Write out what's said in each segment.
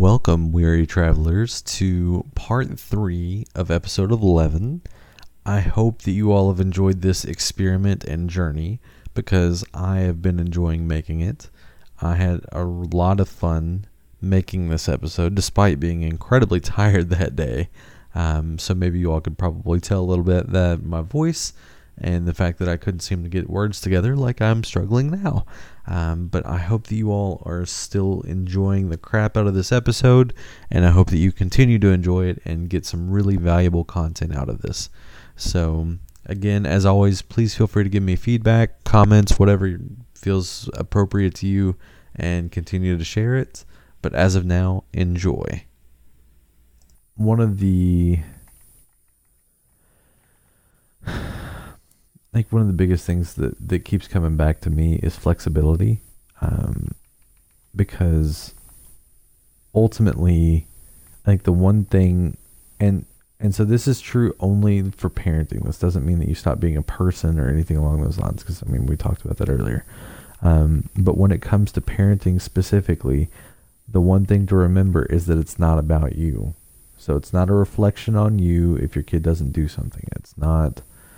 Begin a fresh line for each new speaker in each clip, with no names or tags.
Welcome, weary travelers, to part 3 of episode 11. I hope that you all have enjoyed this experiment and journey because I have been enjoying making it. I had a lot of fun making this episode despite being incredibly tired that day. So maybe you all could probably tell a little bit that my voice and the fact that I couldn't seem to get words together like I'm struggling now. But I hope that you all are still enjoying the crap out of this episode, and I hope that you continue to enjoy it and get some really valuable content out of this. So, again, as always, please feel free to give me feedback, comments, whatever feels appropriate to you, and continue to share it. But as of now, enjoy. One of the biggest things that keeps coming back to me is flexibility, because ultimately, I think the one thing, and so this is true only for parenting. This doesn't mean that you stop being a person or anything along those lines, because we talked about that earlier. But when it comes to parenting specifically, the one thing to remember is that it's not about you. So it's not a reflection on you if your kid doesn't do something. It's not.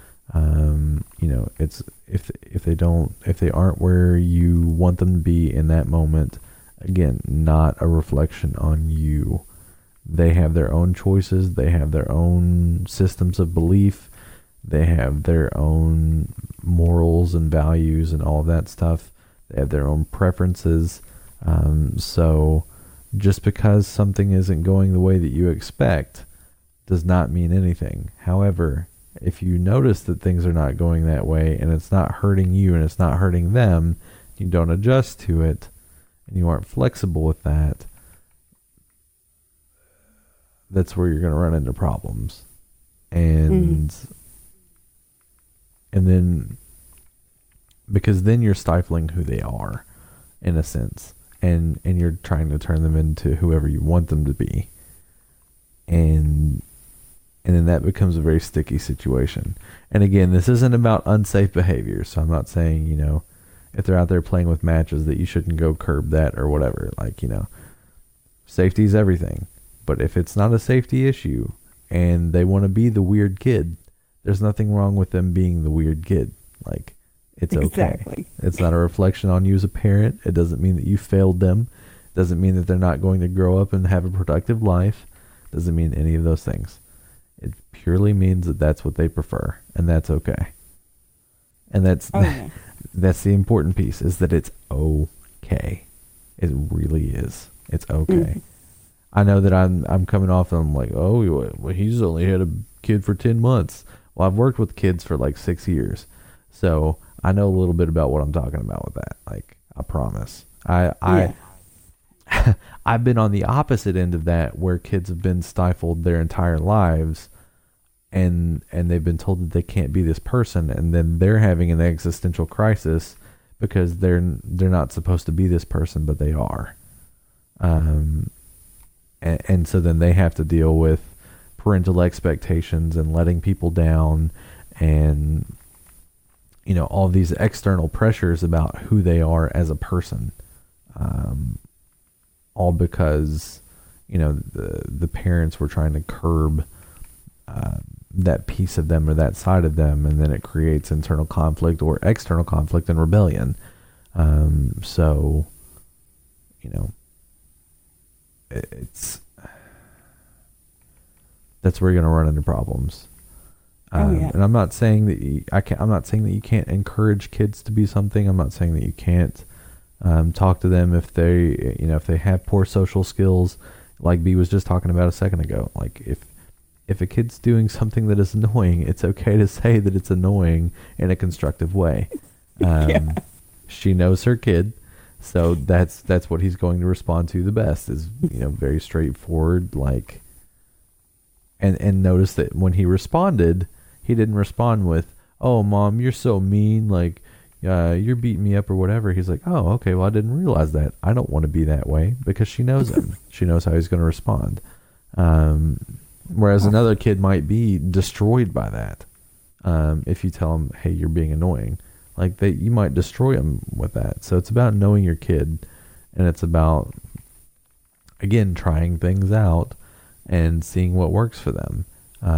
It's if they aren't where you want them to be in that moment, again, not a reflection on you. They have their own choices. They have their own systems of belief. They have their own morals and values and all of that stuff. They have their own preferences. So just because something isn't going the way that you expect does not mean anything. However, if you notice that things are not going that way and it's not hurting you and it's not hurting them, you don't adjust to it and you aren't flexible with that, that's where you're going to run into problems. And then, because then you're stifling who they are in a sense, and you're trying to turn them into whoever you want them to be. And then that becomes a very sticky situation. And again, this isn't about unsafe behavior. So I'm not saying, if they're out there playing with matches that you shouldn't go curb that or whatever. Safety is everything. But if it's not a safety issue and they want to be the weird kid, there's nothing wrong with them being the weird kid. It's okay.
Exactly.
It's not a reflection on you as a parent. It doesn't mean that you failed them. It doesn't mean that they're not going to grow up and have a productive life. It doesn't mean any of those things. It purely means that that's what they prefer, and that's okay. And that's the important piece, is that it's okay. It really is. It's okay. I know that I'm coming off and I'm like, oh, well, he's only had a kid for 10 months. Well, I've worked with kids for 6 years, so I know a little bit about what I'm talking about with that. I promise. I've been on the opposite end of that, where kids have been stifled their entire lives and they've been told that they can't be this person, and then they're having an existential crisis because they're not supposed to be this person, but they are. And so then they have to deal with parental expectations and letting people down and all these external pressures about who they are as a person. All because, the parents were trying to curb that piece of them or that side of them, and then it creates internal conflict or external conflict and rebellion. That's where you're going to run into problems. And I'm not saying that I'm not saying that you can't encourage kids to be something. I'm not saying that you can't talk to them if they have poor social skills, like B was just talking about a second ago. If a kid's doing something that is annoying, it's okay to say that it's annoying in a constructive way. She knows her kid, so that's what he's going to respond to the best, is very straightforward. And notice that when he responded, he didn't respond with, "Oh, Mom, you're so mean, you're beating me up," or whatever. He's like, "Oh, okay, well, I didn't realize that. I don't want to be that way," because she knows him. She knows how he's going to respond. Whereas another kid might be destroyed by that. If you tell him, "Hey, you're being annoying," you might destroy him with that. So it's about knowing your kid, and it's about again, trying things out and seeing what works for them.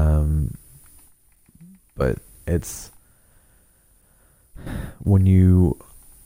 But it's when you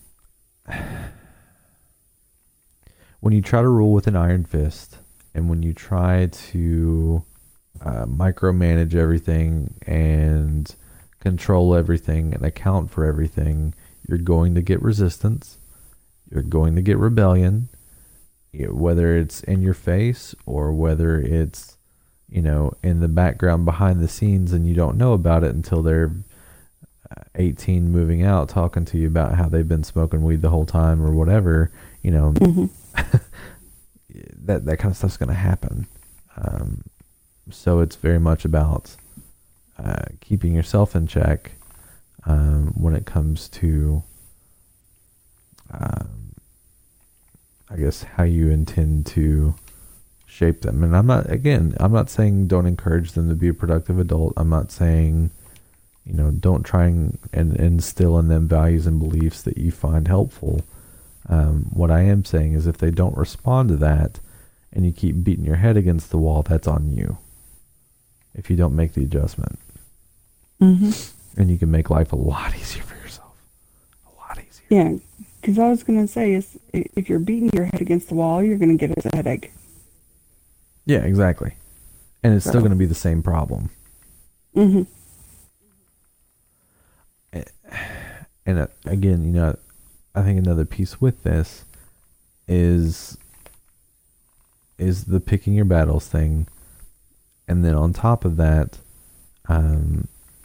try to rule with an iron fist, and when you try to micromanage everything and control everything and account for everything, you're going to get resistance. You're going to get rebellion, whether it's in your face or whether it's, in the background behind the scenes and you don't know about it until they're 18 moving out talking to you about how they've been smoking weed the whole time or whatever,
Mm-hmm.
that kind of stuff's going to happen. So it's very much about keeping yourself in check when it comes to, I guess, how you intend to shape them. And I'm not saying don't encourage them to be a productive adult. I'm not saying, don't try and instill in them values and beliefs that you find helpful. What I am saying is if they don't respond to that and you keep beating your head against the wall, that's on you. If you don't make the adjustment.
Mm-hmm.
And you can make life a lot easier for yourself. A lot easier.
Yeah, because I was going to say is if you're beating your head against the wall, you're going to get a headache.
Yeah, exactly. And it's still going to be the same problem.
Mm-hmm.
And again, I think another piece with this is the picking your battles thing. And then on top of that, and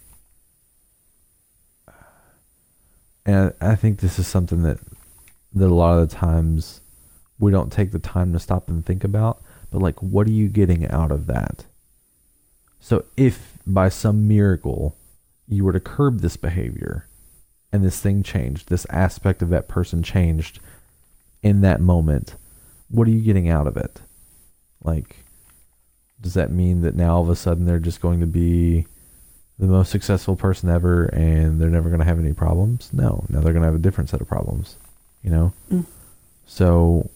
I think this is something that a lot of the times we don't take the time to stop and think about, but like, what are you getting out of that? So if by some miracle you were to curb this behavior and this thing changed, this aspect of that person changed in that moment, what are you getting out of it? Like, does that mean that now all of a sudden they're just going to be the most successful person ever and they're never going to have any problems? No. Now they're going to have a different set of problems, So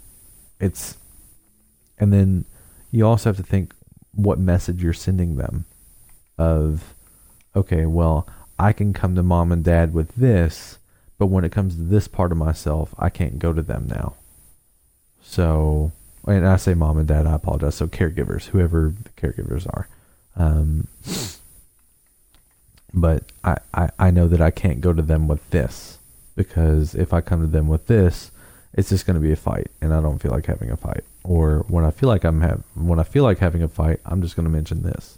and then you also have to think what message you're sending them of, okay, well, I can come to mom and dad with this, but when it comes to this part of myself, I can't go to them now. So, and I say mom and dad, I apologize. So caregivers, whoever the caregivers are. But I know that I can't go to them with this, because if I come to them with this, it's just going to be a fight, and I don't feel like having a fight. Or when I feel like having a fight, I'm just going to mention this,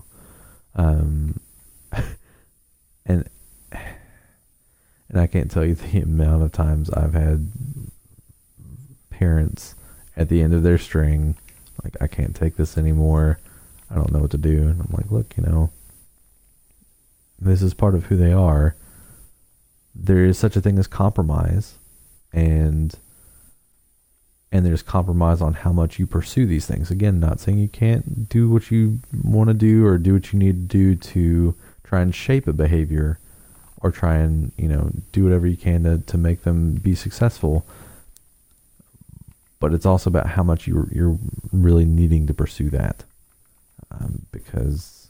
and I can't tell you the amount of times I've had parents at the end of their string, like, I can't take this anymore. I don't know what to do. And I'm like, look, this is part of who they are. There is such a thing as compromise, and there's compromise on how much you pursue these things. Again, not saying you can't do what you want to do or do what you need to do to try and shape a behavior, or try and, do whatever you can to make them be successful. But it's also about how much you're really needing to pursue that. Because,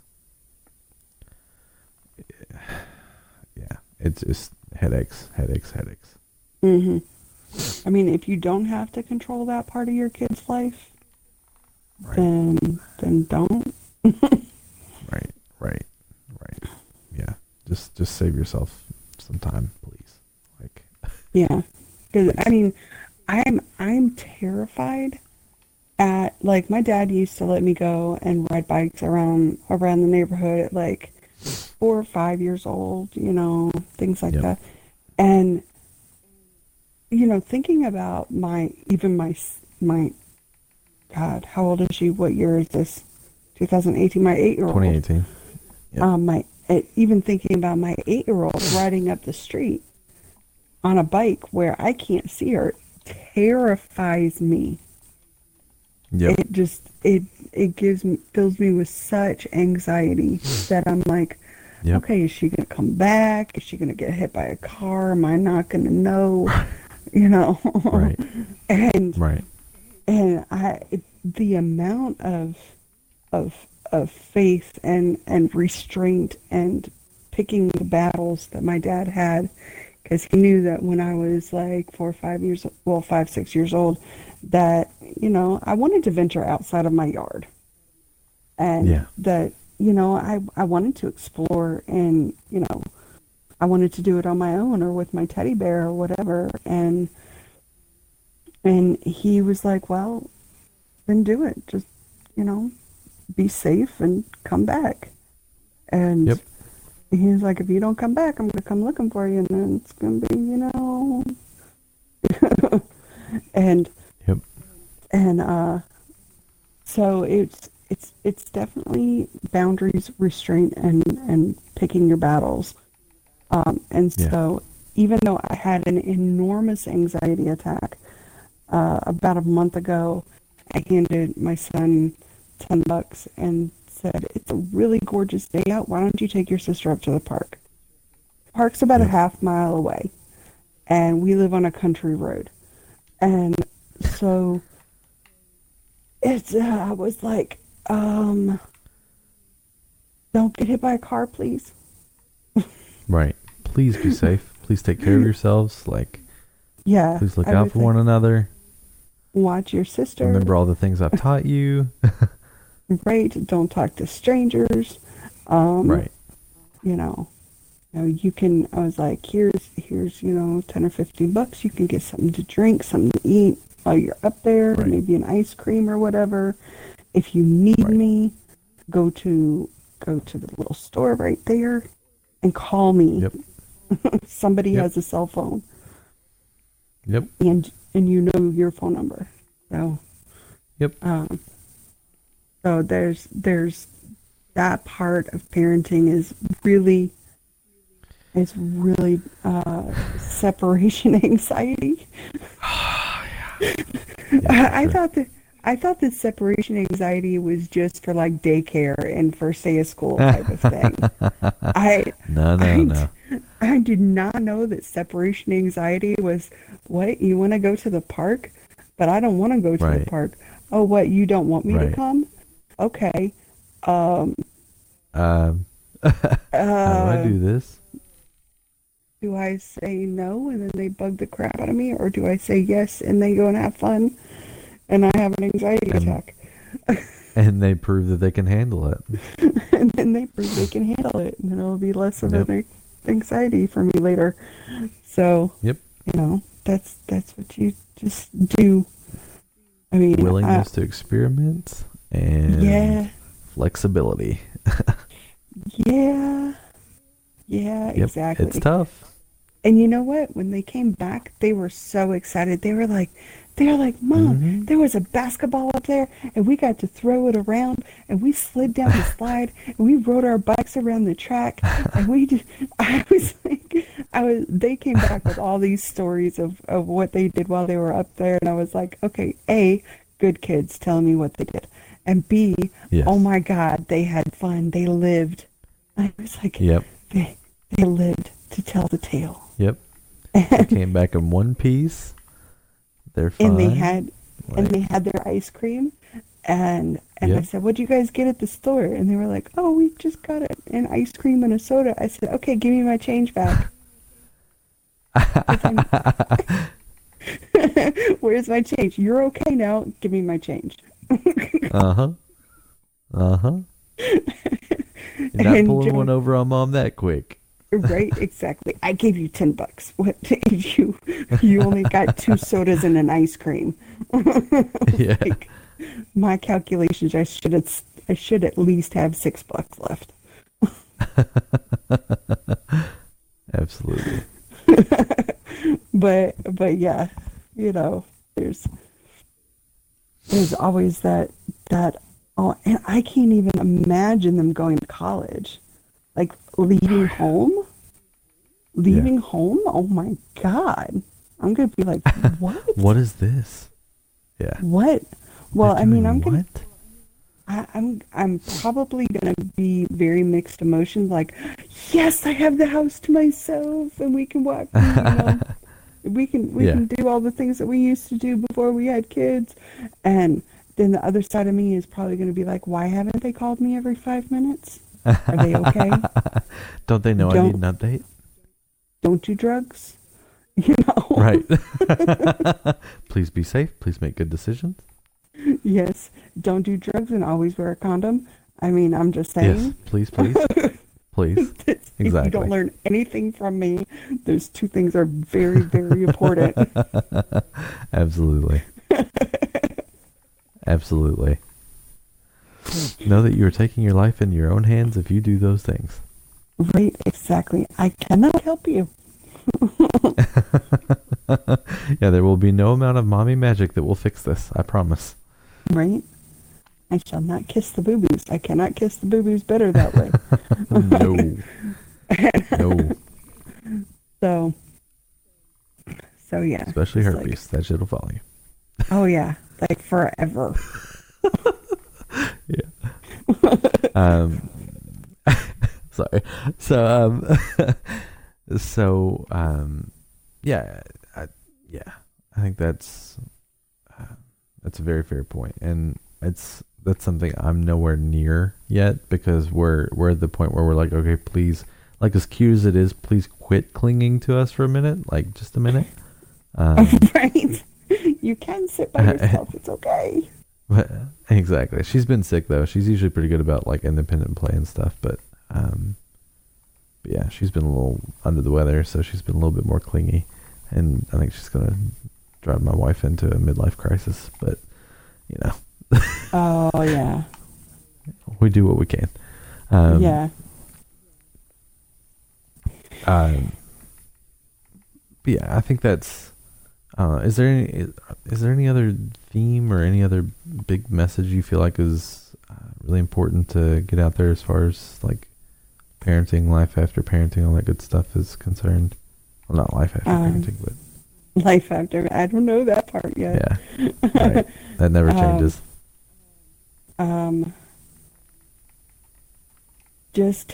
yeah, it's just headaches.
Mm-hmm. I mean, if you don't have to control that part of your kid's life,
right,
then don't.
Right. Yeah, just save yourself some time, please. Like,
yeah, because I mean, I'm terrified at, like, my dad used to let me go and ride bikes around the neighborhood at like 4 or 5 years old, things like that. And, thinking about my God, how old is she? What year is this? 2018, my 8-year-old.
2018. Yep.
Even thinking about my 8-year-old riding up the street on a bike where I can't see her terrifies me.
Yep.
It fills me with such anxiety that I'm like, okay, is she going to come back? Is she going to get hit by a car? Am I not going to know?
Right.
And
Right.
And the amount of of faith and restraint and picking the battles that my dad had, because he knew that when I was like 4 or 5 years, well, 5, 6 years old, that, I wanted to venture outside of my yard, and
Yeah.
that, I wanted to explore, and, I wanted to do it on my own or with my teddy bear or whatever. And he was like, well, then do it. Just, you know, be safe and come back. And
Yep.
he was like, if you don't come back, I'm going to come looking for you. And then it's going to be, and,
Yep.
and, so it's definitely boundaries, restraint, and picking your battles. And
Yeah.
so even though I had an enormous anxiety attack, about a month ago, I handed my son $10 and said, it's a really gorgeous day out. Why don't you take your sister up to the park? Park's about a
Yep.
half-mile away, and we live on a country road. And so I was like, don't get hit by a car, please.
Right. Please be safe. Please take care of yourselves. Like,
Yeah.
please look
I
out
was
for
like,
one another.
watch your sister.
Remember all the things I've taught you.
Right? Don't talk to strangers.
Right.
You know, you can. I was like, here's 10 or $15. You can get something to drink, something to eat while you're up there.
Right.
Maybe an ice cream or whatever. If you need
Right.
me, go to the little store right there and call me.
Yep.
Somebody
Yep.
has a cell phone,
Yep.
and you know your phone number. So
Yep.
so there's that part of parenting is really separation anxiety.
Yeah,
I
for sure.
thought that separation anxiety was just for like daycare and first day of school type of thing. I
No, no,
I,
no.
I did not know that separation anxiety was, what, you want to go to the park, but I don't want to go to the
Right.
park. Oh, what, you don't want me to
Right.
come? Okay. Um,
How do I
uh,
do this?
do I say no and then they bug the crap out of me, or do I say yes and they go and have fun and I have an anxiety
And
attack?
and they prove that they can handle it.
And then they prove they can handle it, and then it'll be less of
Yep.
an anxiety for me later. So,
Yep.
that's what you just do. I mean,
Willingness to experiment and
yeah,
flexibility.
yeah,
Yep.
exactly.
It's tough.
And you know what? When they came back, they were so excited. They were like, Mom,
Mm-hmm.
there was a basketball up there, and we got to throw it around, and we slid down the slide, and we rode our bikes around the track, and they came back with all these stories of what they did while they were up there, and I was like, okay, A, good kids telling me what they did, and B,
Yes.
oh my God, they had fun, they lived. I was like,
Yep.
they lived to tell the tale.
Yep. They came back in one piece. They're fine.
And they had
Like,
their ice cream, and I
yep.
said, "What'd you guys get at the store?" And they were like, "Oh, we just got an ice cream and a soda." I said, "Okay, give me my change back." Where's my change? You're okay now. Give me my change.
Uh-huh. Uh-huh. You're not
And
pulling
Joe,
one over on Mom that quick.
right? Exactly. I gave you $10. What you only got 2 sodas and an ice cream.
Yeah.
Like, my calculations, I should at least have $6 left.
Absolutely.
But yeah, there's always that oh, and I can't even imagine them going to college, like leaving home. Oh my God, I'm gonna be like, what?
What is this? Yeah.
What? Well,
They're
I mean,
doing what?
I'm probably gonna be very mixed emotions. Like, yes, I have the house to myself, and we can walk. We
Yeah.
can do all the things that we used to do before we had kids, and then the other side of me is probably going to be like, why haven't they called me every 5 minutes? Are they okay?
Don't they know I need an update?
Don't do drugs? You know?
Right. Please be safe. Please make good decisions.
Yes. Don't do drugs and always wear a condom. I mean, I'm just saying.
Yes. Please, please. Please.
If
Exactly.
you don't learn anything from me, those two things are very, very important.
Absolutely. Absolutely. Know that you are taking your life in your own hands if you do those things.
Right, exactly. I cannot help you.
Yeah, there will be no amount of mommy magic that will fix this. I promise.
Right? I shall not kiss the boo-boos. I cannot kiss the boo-boos better that way.
No. No.
So yeah.
Especially
it's
herpes. That shit will follow you.
Oh yeah, like forever.
Yeah. Sorry. Yeah, I think that's a very fair point, and that's something I'm nowhere near yet, because we're at the point where we're like, okay, please, like, as cute as it is, please quit clinging to us for a minute, like just a minute.
Right? You can sit by yourself. It's okay.
But, exactly. She's been sick though. She's usually pretty good about like independent play and stuff, but yeah, she's been a little under the weather, so she's been a little bit more clingy, and I think she's gonna drive my wife into a midlife crisis. But you know,
Oh yeah.
we do what we can.
Yeah.
But yeah, I think that's. Is there any other theme or any other big message you feel like is really important to get out there as far as like parenting, life after parenting, all that good stuff is concerned? Well, not life after parenting, but
Life after. I don't know that part yet.
yeah, right. That never changes.
Just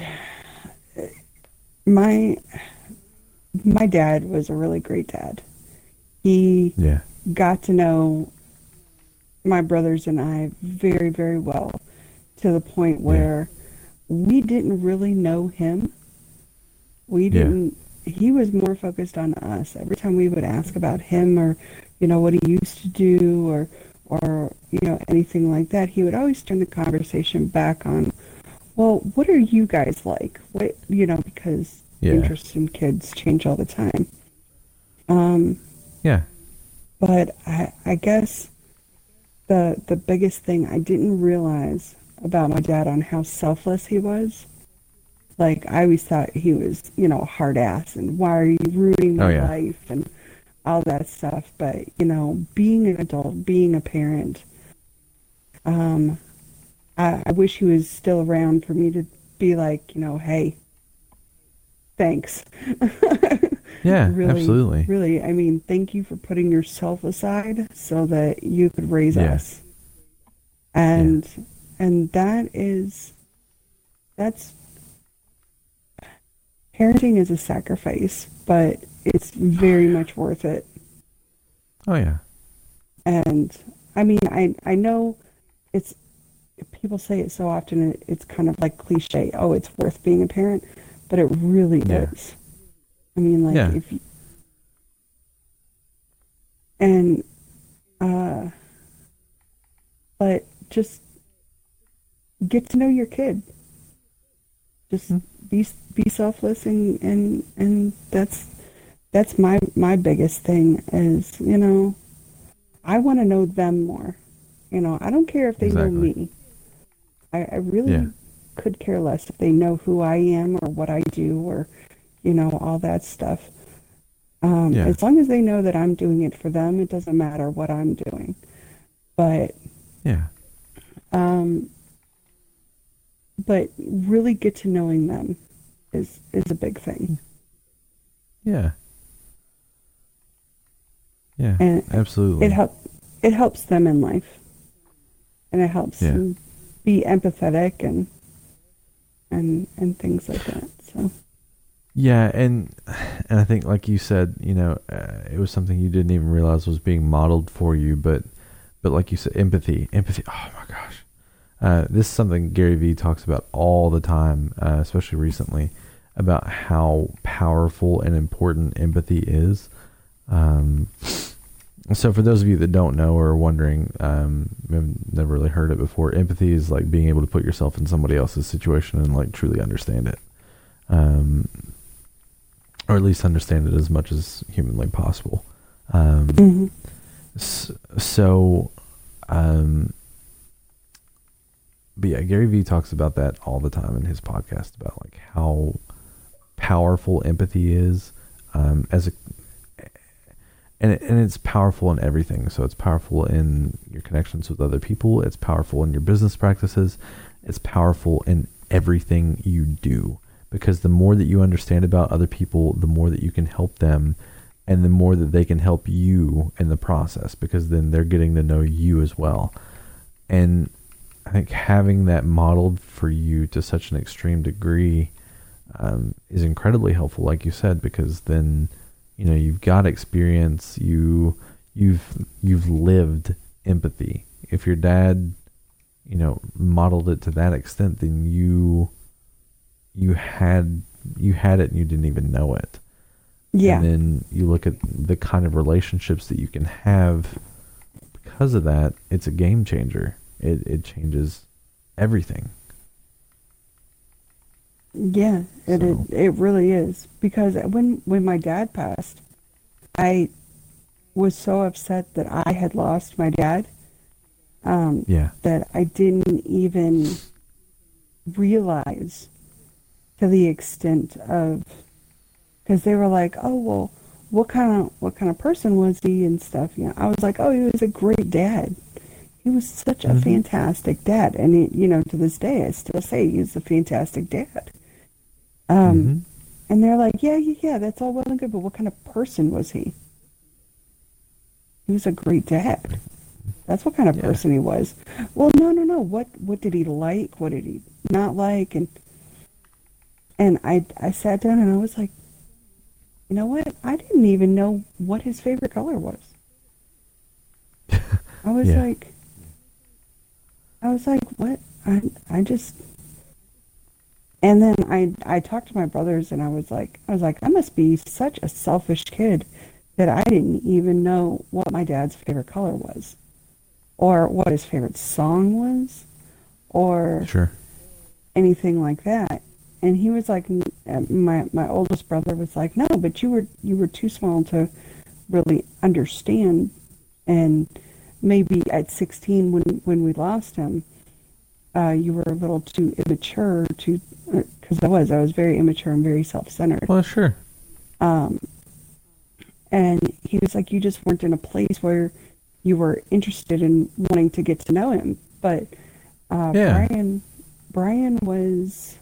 my dad was a really great dad. He
Yeah,
got to know my brothers and I very, very well, to the point where we didn't really know him. We didn't. He was more focused on us. Every time we would ask about him, or what he used to do, or anything like that, he would always turn the conversation back on, well, what are you guys like? What because interests in kids change all the time.
yeah,
But I guess the biggest thing I didn't realize about my dad on how selfless he was. Like, I always thought he was, a hard ass, and why are you ruining my life and all that stuff. But, being an adult, being a parent, I wish he was still around for me to be like, hey, thanks.
yeah,
Really,
absolutely.
really, I mean, thank you for putting yourself aside so that you could raise us. And that's parenting is a sacrifice, but it's very much worth it.
Oh yeah.
And I mean, I know people say it so often, it's kind of like cliche. Oh, it's worth being a parent, but it really is. I mean, like, if you, and but just get to know your kid. Just be selfless, and that's my biggest thing is, I want to know them more. I don't care if they know me. I really could care less if they know who I am or what I do, or all that stuff. As long as they know that I'm doing it for them, it doesn't matter what I'm doing. But but really get to knowing them is a big thing.
Yeah. Yeah,
and
absolutely.
It helps them in life, and it helps them be empathetic and things like that. So.
Yeah, and I think, like you said, it was something you didn't even realize was being modeled for you, but but like you said, empathy. Oh my gosh. This is something Gary Vee talks about all the time, especially recently, about how powerful and important empathy is. So for those of you that don't know or are wondering, I've never really heard it before. Empathy is like being able to put yourself in somebody else's situation and like truly understand it. Or at least understand it as much as humanly possible. But yeah, Gary Vee talks about that all the time in his podcast about like how powerful empathy is, and it's powerful in everything. So it's powerful in your connections with other people. It's powerful in your business practices. It's powerful in everything you do, because the more that you understand about other people, the more that you can help them, and the more that they can help you in the process, because then they're getting to know you as well. And I think having that modeled for you to such an extreme degree is incredibly helpful, like you said, because then, you know, you've got experience, you've lived empathy. If your dad, you know, modeled it to that extent, then you had it and you didn't even know it.
Yeah.
And then you look at the kind of relationships that you can have because of that. It's a game changer. It changes everything.
Yeah, it really is. Because when my dad passed, I was so upset that I had lost my dad, that I didn't even realize to the extent of, because they were like, oh, well, what kind of person was he and stuff. You know, I was like, oh, he was a great dad. He was such a fantastic dad. And, he, to this day, I still say he's a fantastic dad. And they're like, yeah, that's all well and good, but what kind of person was he? He was a great dad. That's what kind of person he was. Well, no. What did he like? What did he not like? And I sat down and I was like, you know what? I didn't even know what his favorite color was. I was like, what? I just... And then I talked to my brothers and I was like, I must be such a selfish kid that I didn't even know what my dad's favorite color was, or what his favorite song was, or anything like that. And he was like, my oldest brother was like, no, but you were too small to really understand. And maybe at 16 when we lost him, you were a little too immature because I was very immature and very self-centered.
Well, sure.
And he was like, you just weren't in a place where you were interested in wanting to get to know him. But Brian was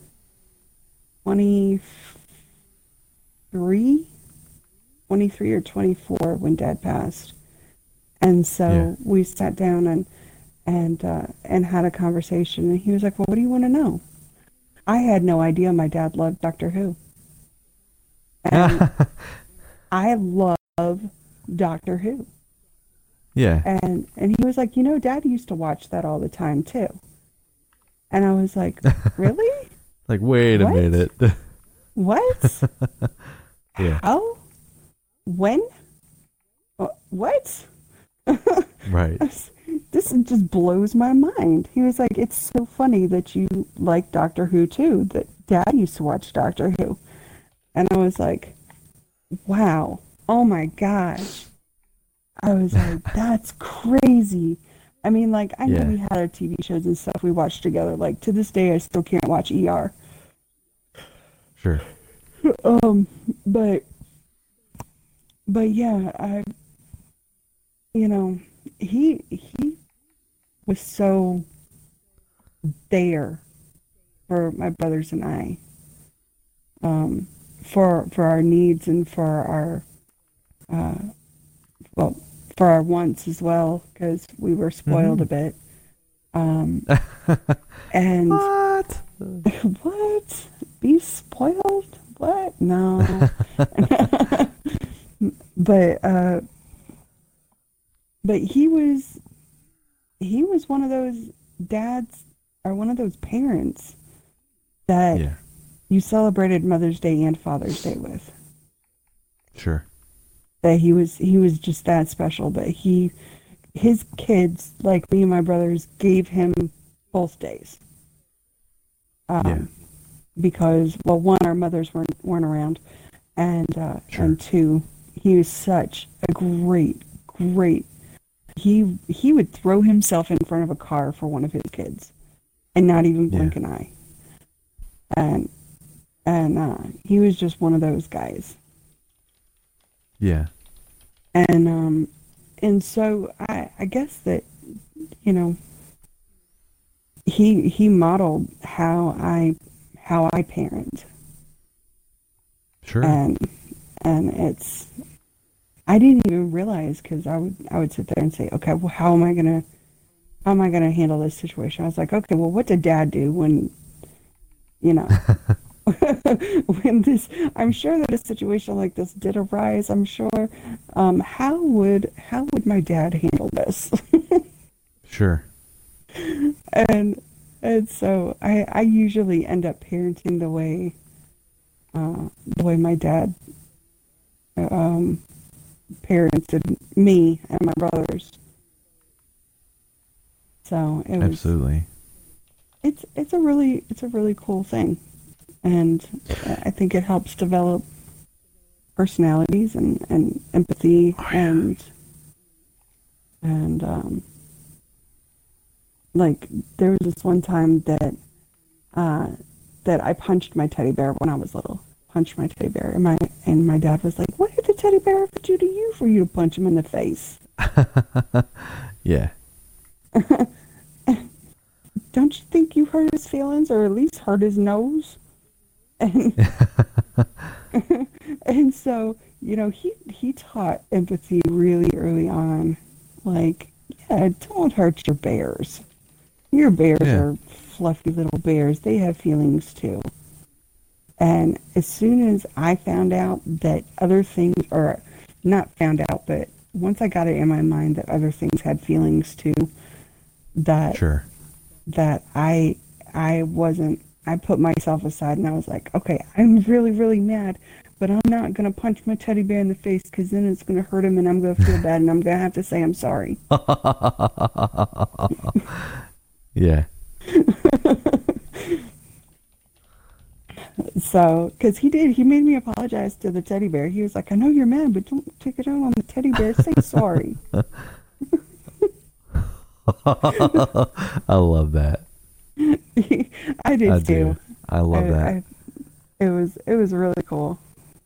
23 or 24 when Dad passed. And so we sat down and had a conversation, and he was like, well, what do you want to know? I had no idea my dad loved Doctor Who. And I love Doctor Who.
Yeah.
And he was like, Dad used to watch that all the time too. And I was like, really?
Like, wait a minute.
What?
Yeah.
How? When? What?
Right.
This just blows my mind. He was like, it's so funny that you like Doctor Who too, that Dad used to watch Doctor Who. And I was like, wow, oh my gosh. I was like, that's crazy. I mean, like, I know we had our TV shows and stuff we watched together. Like, to this day, I still can't watch ER.
Sure.
But yeah, he was so there for my brothers and I, for our needs and for our, for our wants as well, because we were spoiled a bit. And
what?
What? Be spoiled? What? No. But he was he was one of those dads or one of those parents that
Yeah.
you celebrated Mother's Day and Father's Day with.
Sure.
That he was just that special. But his kids, like me and my brothers, gave him both days.
Yeah.
Because, well, one, our mothers weren't around, and
Sure.
and two, he was such a great. He would throw himself in front of a car for one of his kids, and not even
Yeah.
blink an eye. And he was just one of those guys.
Yeah.
And so I guess that, you know, he modeled how I parent.
Sure.
And it's, I didn't even realize, because I would sit there and say, okay, well, how am I gonna handle this situation? I was like, okay, well, what did Dad do when, you know, when this, I'm sure that a situation like this did arise. I'm sure, how would my dad handle this?
Sure.
and and so I usually end up parenting the way my dad parented me and my brothers. So
Absolutely.
it's a really cool thing, and I think it helps develop personalities and empathy and like there was this one time that I punched my teddy bear when I was little. Punched my teddy bear, and my dad was like, "What did the teddy bear ever do to you for you to punch him in the face?"
Yeah.
Don't you think you hurt his feelings, or at least hurt his nose? And and so, you know, he taught empathy really early on. Like, yeah, don't hurt your bears. Your bears
Yeah.
are fluffy little bears. They have feelings too. And as soon as I found out that other things, or not found out, but once I got it in my mind that other things had feelings too, that
Sure.
that I put myself aside and I was like, okay, I'm really, really mad, but I'm not going to punch my teddy bear in the face, because then it's going to hurt him and I'm going to feel bad and I'm going to have to say I'm sorry.
Yeah.
So, because he made me apologize to the teddy bear. He was like, I know you're mad, but don't take it out on the teddy bear. Say sorry.
I love that.
I did
I
too.
do. I love that.
It was really cool.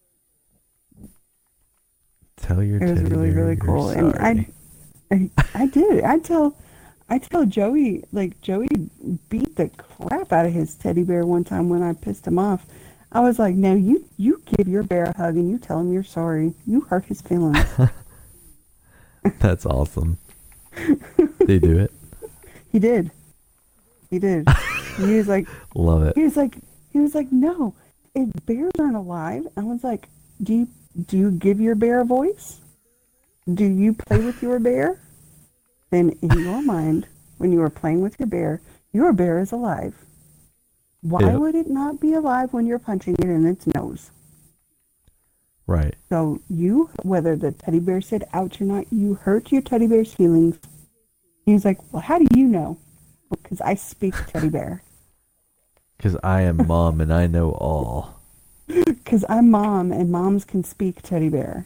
Tell your
It was
teddy
really,
bear
really
you're
cool. And
sorry.
I did. I tell Joey, like, Joey beat the crap out of his teddy bear one time when I pissed him off. I was like, no, you give your bear a hug and you tell him you're sorry. You hurt his feelings.
That's awesome. They do it.
He did. He did. He was like,
Love it.
he was like, no, bears aren't alive. I was like, do you give your bear a voice? Do you play with your bear? Then in your mind, when you are playing with your bear is alive. Why
Yep.
would it not be alive when you're punching it in its nose?
Right.
So you, whether the teddy bear said ouch or not, you hurt your teddy bear's feelings. He was like, well, how do you know? Because I speak teddy bear.
Because I am mom and I know all.
Because I'm mom and moms can speak teddy bear.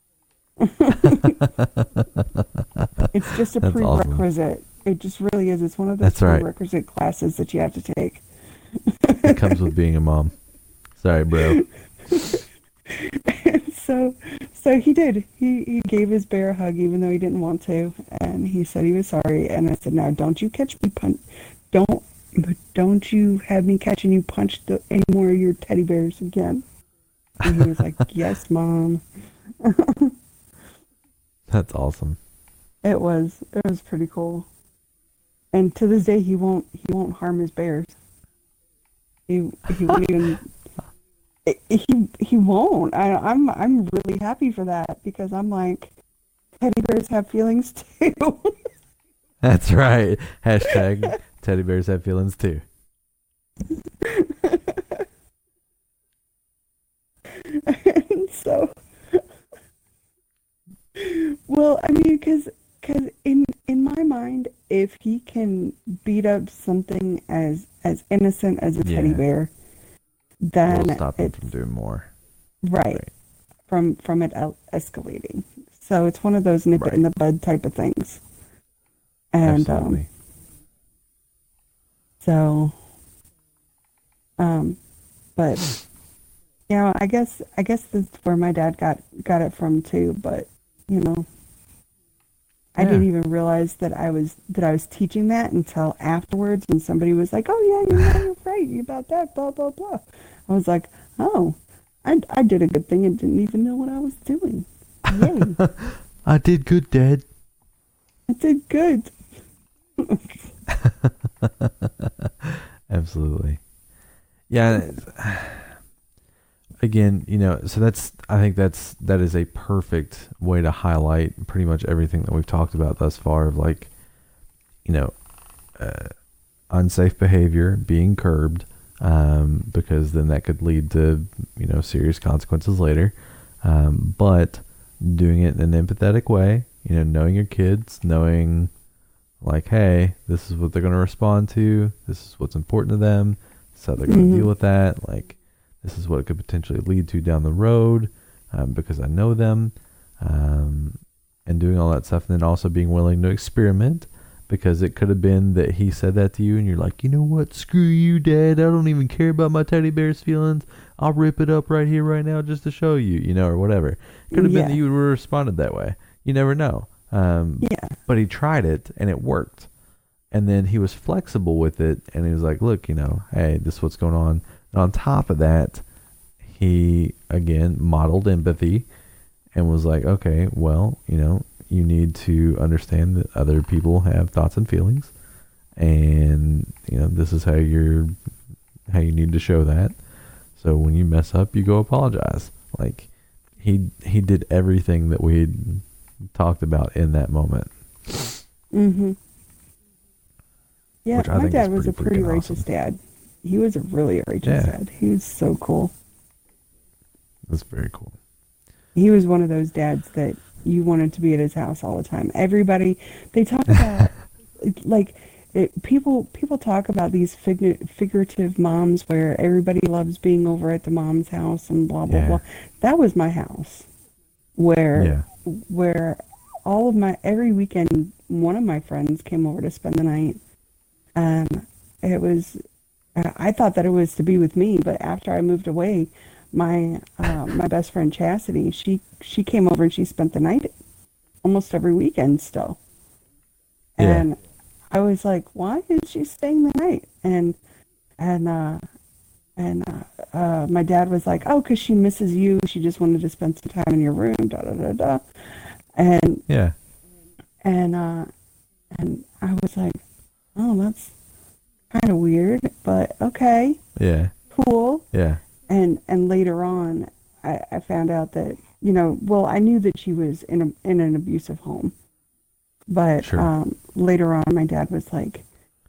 It's just a
That's awesome.
prerequisite. It just really is. It's one of those
That's right.
prerequisite classes that you have to take.
It comes with being a mom. Sorry, bro.
So he did. He gave his bear a hug even though he didn't want to, and he said he was sorry. And I said, "Now, don't you catch me don't you have me catching you punch any more of your teddy bears again." And he was like, "Yes, Mom."
That's awesome.
It was pretty cool. And to this day, he won't harm his bears. He won't even. He won't. I'm really happy for that, because I'm like, teddy bears have feelings too.
That's right. Hashtag teddy bears have feelings too.
And so, well, I mean, because in my mind, if he can beat up something as innocent as a teddy
Yeah.
bear,
We'll
then
stop him
it's
from doing more.
right
Right.
from it escalating. So it's one of those nip it in
Right.
the bud type of things. And
Absolutely.
so um, but I guess that's where my dad got it from too. But you know, I
Yeah.
didn't even realize that I was teaching that until afterwards when somebody was like, "Oh yeah, you're right about that." Blah blah blah. I was like, "Oh, I did a good thing and didn't even know what I was doing. Yay!
I did good, Dad.
I did good."
Absolutely. Yeah. Again, so I think that is a perfect way to highlight pretty much everything that we've talked about thus far of like, you know, uh, unsafe behavior being curbed, because then that could lead to, serious consequences later. But doing it in an empathetic way, knowing your kids, knowing like, hey, this is what they're going to respond to. This is what's important to them. This is how they're going to deal with that. Like, this is what it could potentially lead to down the road, because I know them, and doing all that stuff. And then also being willing to experiment, because it could have been that he said that to you and you're like, you know what? Screw you, Dad. I don't even care about my teddy bear's feelings. I'll rip it up right here, right now, just to show you, or whatever. It could have been that you would have responded that way. You never know.
Yeah.
But he tried it and it worked. And then he was flexible with it and he was like, look, hey, this is what's going on. And on top of that, he again modeled empathy and was like, okay, well, you need to understand that other people have thoughts and feelings. And, this is how you need to show that. So when you mess up, you go apologize. Like he did everything that we talked about in that moment.
Mm-hmm. Yeah,
Which I
my
think
dad
is
was a pretty
freaking
righteous
awesome.
dad. He was a really righteous dad. He was so cool.
That's very cool.
He was one of those dads that you wanted to be at his house all the time. Everybody, they talk about like people talk about these figurative moms where everybody loves being over at the mom's house and blah blah blah. That was my house, where all of every weekend one of my friends came over to spend the night. It was I thought that it was to be with me, but after I moved away, my best friend Chastity, she came over and she spent the night almost every weekend still. And I was like, why is she staying the night? And my dad was like, oh, because she misses you. She just wanted to spend some time in your room. Da da da da. And and I was like, oh, that's kind of weird, but okay, cool. And later on, I found out that well, I knew that she was in an abusive home, but later on, my dad was like,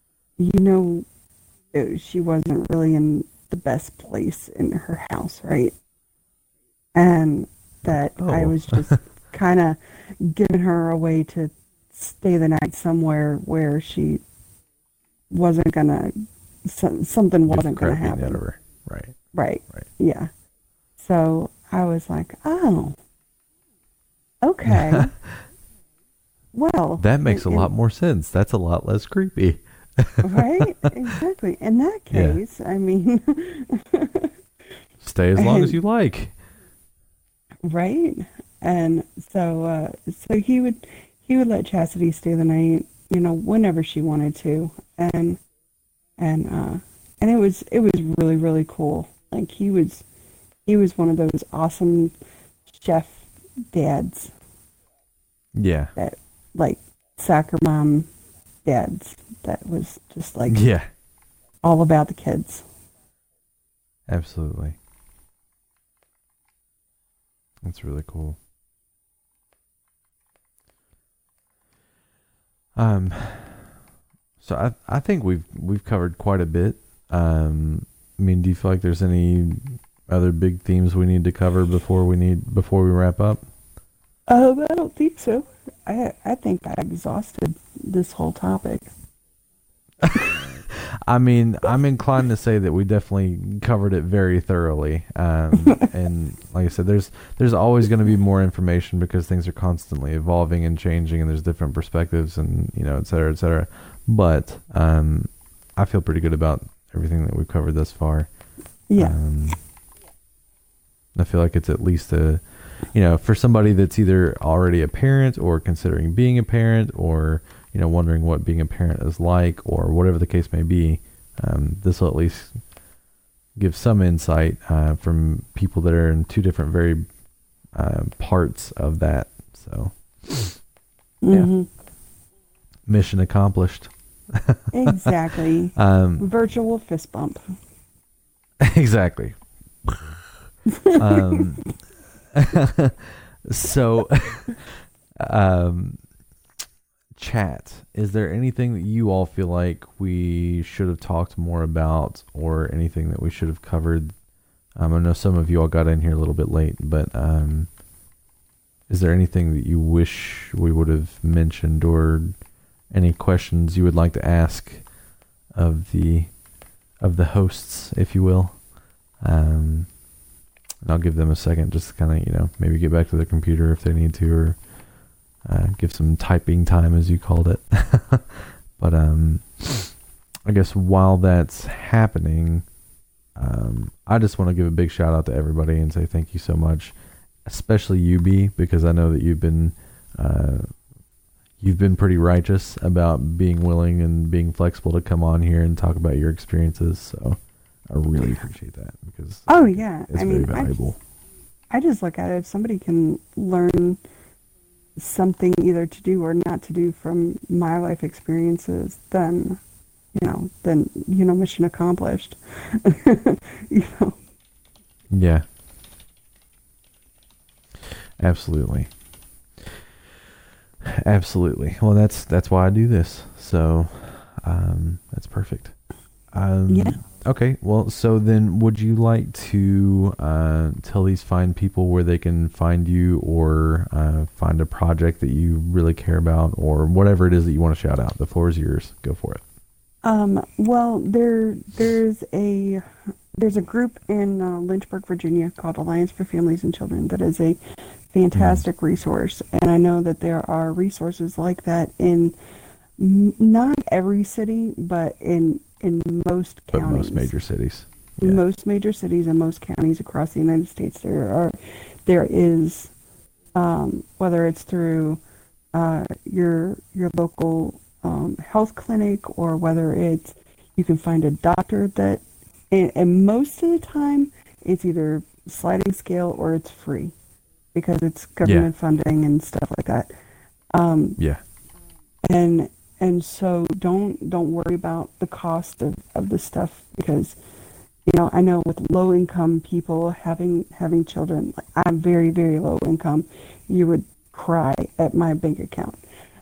she wasn't really in the best place in her house, right? And that I was just kind of giving her a way to stay the night somewhere where she wasn't gonna, something wasn't gonna happen.
Out of her.
Right. Yeah. So I was like, oh, okay. Well,
that makes a lot more sense. That's a lot less creepy.
Right? Exactly. In that case, I mean,
stay as long as you like.
Right? And so he would let Chastity stay the night, whenever she wanted to. And it was really, really cool. Like he was one of those awesome chef dads.
Yeah.
That like soccer mom dads that was just like all about the kids.
Absolutely. That's really cool. Um, so I think we've covered quite a bit. I mean, do you feel like there's any other big themes we need to cover before we wrap up?
I don't think so. I think I exhausted this whole topic.
I mean, I'm inclined to say that we definitely covered it very thoroughly. And like I said, there's always going to be more information because things are constantly evolving and changing, and there's different perspectives, and et cetera, et cetera. But I feel pretty good about everything that we've covered thus far.
Yeah.
I feel like it's at least for somebody that's either already a parent or considering being a parent, or wondering what being a parent is like, or whatever the case may be. This will at least give some insight from people that are in two different very parts of that. So, yeah, mission accomplished.
Exactly. Virtual fist bump.
Exactly. So, chat, is there anything that you all feel like we should have talked more about, or anything that we should have covered? I know some of you all got in here a little bit late, but is there anything that you wish we would have mentioned, or any questions you would like to ask of the hosts, if you will? And I'll give them a second just to kind of, maybe get back to their computer if they need to, or give some typing time, as you called it. But I guess while that's happening, I just want to give a big shout out to everybody and say thank you so much, especially you, B, because I know that you've been pretty righteous about being willing and being flexible to come on here and talk about your experiences. So I really appreciate that, because it's very valuable.
I just look at it, if somebody can learn something either to do or not to do from my life experiences, then mission accomplished.
Yeah, absolutely. Well, that's why I do this, so that's perfect.
Yeah.
Okay, well, so then would you like to tell these fine people where they can find you, or find a project that you really care about, or whatever it is that you want to shout out? The floor is yours. Go for it.
Well, there's a group in Lynchburg, Virginia called Alliance for Families and Children that is a fantastic resource, and I know that there are resources like that in not every city, but in most counties.
But most major cities.
Yeah. Most major cities and most counties across the United States, there is, whether it's through your local health clinic, or whether it's, you can find a doctor that, and most of the time it's either sliding scale or it's free, because it's government funding and stuff like that. And so don't worry about the cost of the stuff, because I know with low income people having children, like, I'm very, very low income, you would cry at my bank account.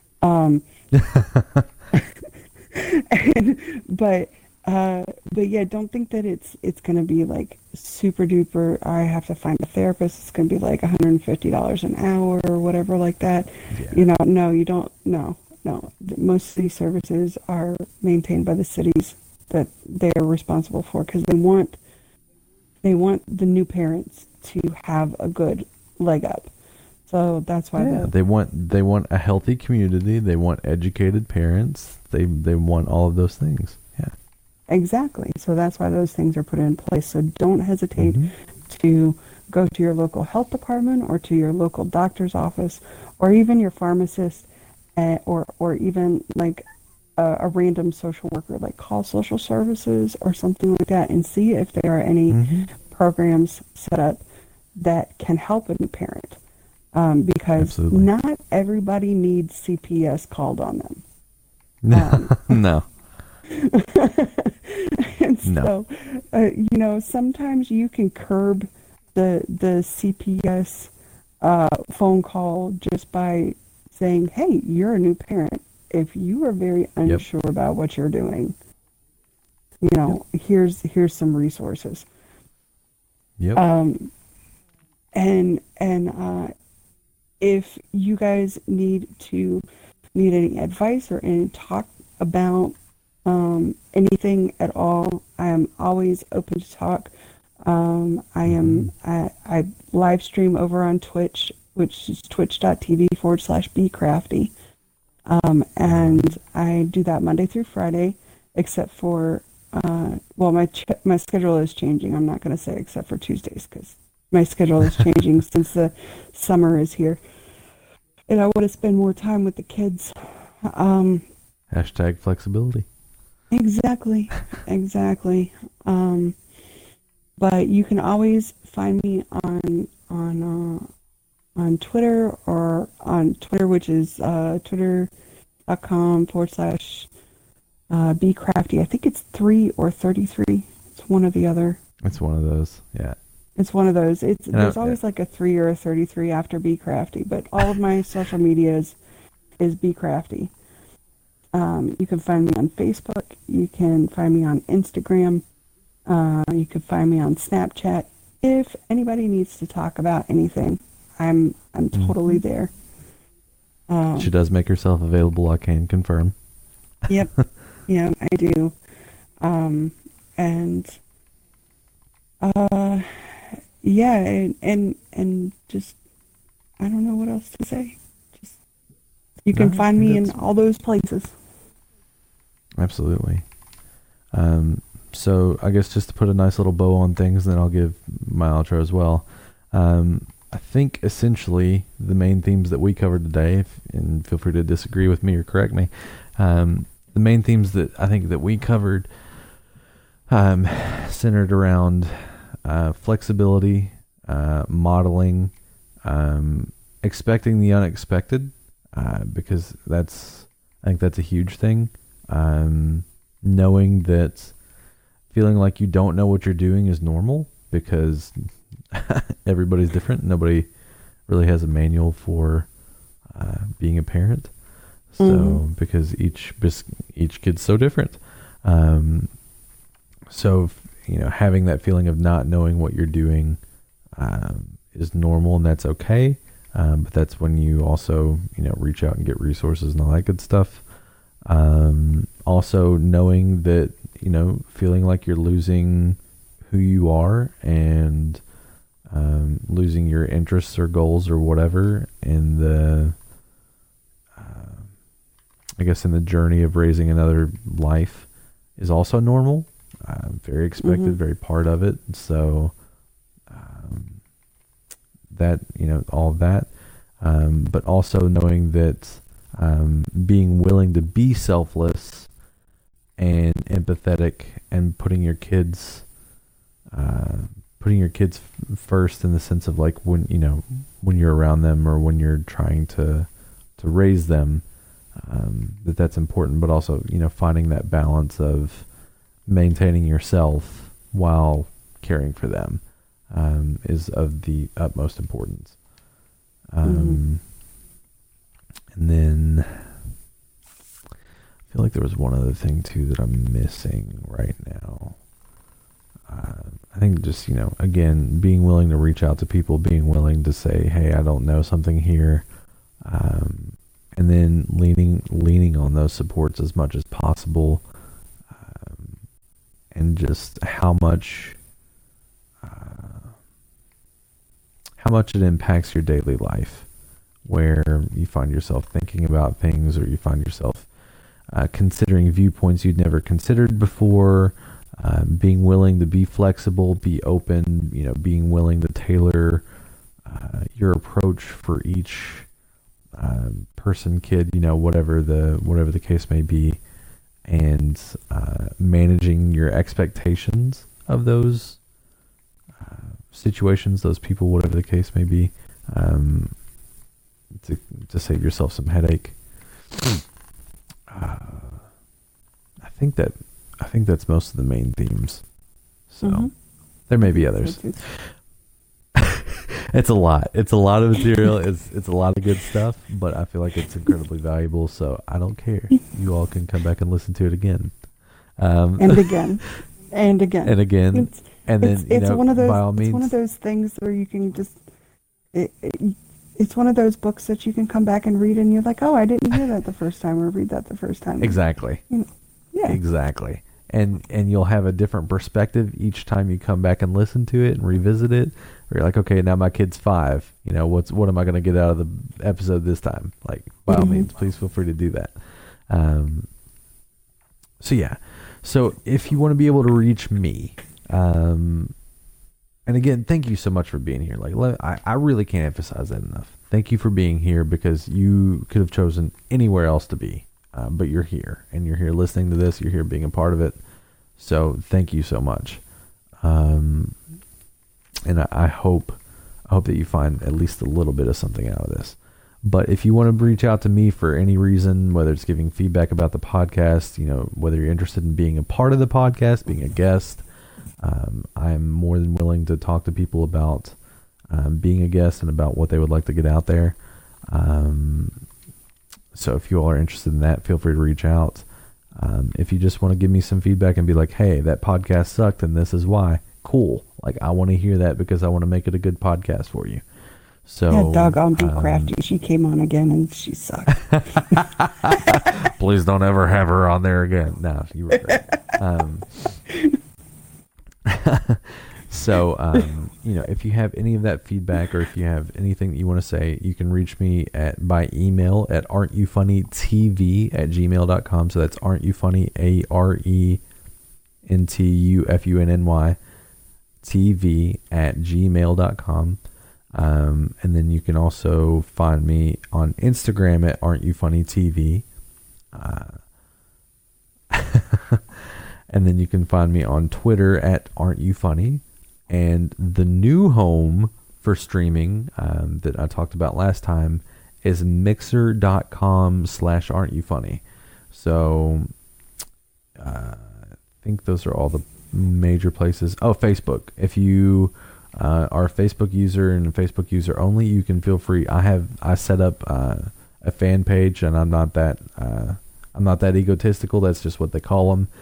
But yeah, don't think that it's going to be like super duper, I have to find a therapist, it's going to be like $150 an hour or whatever like that. No, you don't. No. Most of these services are maintained by the cities that they are responsible for, because they want the new parents to have a good leg up. So that's why
they want a healthy community. They want educated parents. They want all of those things. Yeah.
Exactly. So that's why those things are put in place. So don't hesitate to go to your local health department, or to your local doctor's office, or even your pharmacist, or even like a random social worker, like call social services or something like that, and see if there are any programs set up that can help a new parent. Because
Absolutely.
Not everybody needs CPS called on them.
No.
And so, sometimes you can curb the CPS phone call just by saying, "Hey, you're a new parent. if you are very
Yep.
unsure about what you're doing, you know, here's some resources.
Yep.
And if you guys need any advice or any talk about anything at all, I am always open to talk. I live stream over on Twitch, which is twitch.tv/becrafty. And I do that Monday through Friday, except for, well, my schedule is changing. I'm not going to say except for Tuesdays because my schedule is changing since the summer is here. And I want to spend more time with the kids.
Hashtag flexibility.
Exactly. But you can always find me on Twitter, or on Twitter, which is twitter.com/becrafty. I think it's 3 or 33. It's one or the other.
It's one of those. Yeah.
It's one of those. There's always like a 3 or a 33 after becrafty, but all of my social media is becrafty. You can find me on Facebook. You can find me on Instagram. You can find me on Snapchat. If anybody needs to talk about anything, I'm totally there.
She does make herself available, I can confirm.
Yep. Yeah, I do. Yeah, and just, I don't know what else to say. Just, you can find me in all those places.
Absolutely. So I guess just to put a nice little bow on things, then I'll give my outro as well. I think essentially the main themes that we covered today, and feel free to disagree with me or correct me, the main themes that I think that we covered centered around flexibility, modeling, expecting the unexpected, because I think that's a huge thing. Knowing that feeling like you don't know what you're doing is normal, because everybody's different. Nobody really has a manual for being a parent. So because each kid's so different. So having that feeling of not knowing what you're doing is normal, and that's okay. But that's when you also reach out and get resources and all that good stuff. Also knowing that feeling like you're losing who you are, and losing your interests or goals or whatever in the I guess in the journey of raising another life is also normal, very expected, very part of it. So that all of that, but also knowing that being willing to be selfless and empathetic, and putting your kids first, in the sense of like when you're around them, or when you're trying to raise them, that's important, but also finding that balance of maintaining yourself while caring for them is of the utmost importance. And then I feel like there was one other thing too that I'm missing right now. I think just, again, being willing to reach out to people, being willing to say, hey, I don't know something here. And then leaning on those supports as much as possible. And just how much it impacts your daily life, where you find yourself thinking about things, or you find yourself considering viewpoints you'd never considered before, being willing to be flexible, be open, being willing to tailor your approach for each person, kid, whatever the case may be, and managing your expectations of those situations, those people, whatever the case may be, to save yourself some headache. I think that's most of the main themes. So there may be others. It's a lot. It's a lot of material. It's a lot of good stuff, but I feel like it's incredibly valuable. So I don't care. You all can come back and listen to it again,
And again, and again,
and again,
It's
and then
it's one of those.
by all
It's one
means,
of those things where you can just. It's one of those books that you can come back and read, and you're like, oh, I didn't hear that the first time, or read that the first time.
exactly,
You know, yeah.
exactly, and you'll have a different perspective each time you come back and listen to it and revisit it. Or you're like, okay, now my kid's 5. What am I going to get out of the episode this time? Like, by all means, please feel free to do that. So yeah, so if you want to be able to reach me, and again, thank you so much for being here. Like, I really can't emphasize that enough. Thank you for being here, because you could have chosen anywhere else to be, but you're here, and you're here listening to this. You're here being a part of it. So thank you so much. And I hope that you find at least a little bit of something out of this. But if you want to reach out to me for any reason, whether it's giving feedback about the podcast, whether you're interested in being a part of the podcast, being a guest, I'm more than willing to talk to people about being a guest and about what they would like to get out there. So if you all are interested in that, feel free to reach out. If you just want to give me some feedback and be like, hey, that podcast sucked and this is why, cool. Like, I want to hear that, because I want to make it a good podcast for you. So
Yeah, doggone Be Crafty. She came on again and she sucked.
please don't ever have her on there again. No, you were great. So, if you have any of that feedback, or if you have anything that you want to say, you can reach me by email at aren'tyouffunnytv@gmail.com. So that's aren'tyouffunny, ARENTUFUNNY TV@gmail.com. And then you can also find me on Instagram at aren'tyouffunnytv. And then you can find me on Twitter at aren'tyouffunny. And the new home for streaming that I talked about last time is mixer.com/aren'tyouffunny. So I think those are all the major places. Oh, Facebook. If you are a Facebook user and a Facebook user only, you can feel free. I set up a fan page, and I'm not that egotistical. That's just what they call them.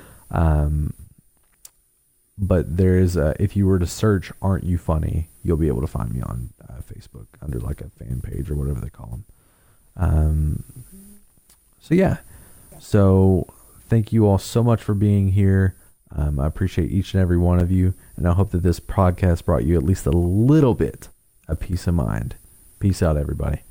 But there is if you were to search "Aren't You Funny," you'll be able to find me on Facebook under like a fan page or whatever they call them. So yeah. So thank you all so much for being here. I appreciate each and every one of you, and I hope that this podcast brought you at least a little bit of peace of mind. Peace out, everybody.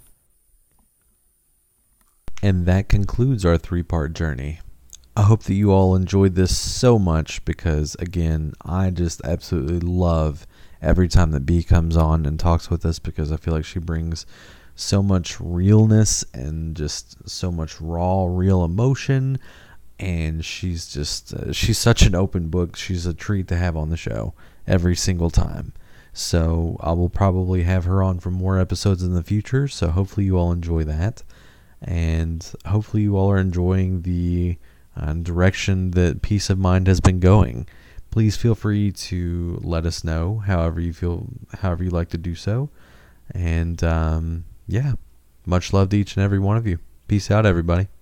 And that concludes our 3-part journey. I hope that you all enjoyed this so much, because, again, I just absolutely love every time that Bea comes on and talks with us, because I feel like she brings so much realness and just so much raw, real emotion. And she's such an open book. She's a treat to have on the show every single time. So I will probably have her on for more episodes in the future. So hopefully you all enjoy that. And hopefully you all are enjoying the direction that Peace of Mind has been going. Please feel free to let us know however you like to do so. And yeah, much love to each and every one of you. Peace out, everybody.